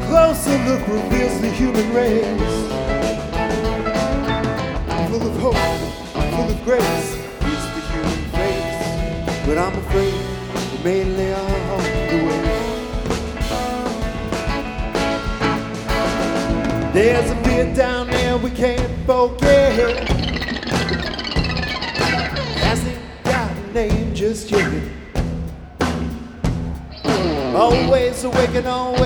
closer look reveals the human race. Full of hope, full of grace, it's the human face. But I'm afraid we're mainly on the way. There's a fear down there we can't forget. Hasn't got a name just yet. Always awake and always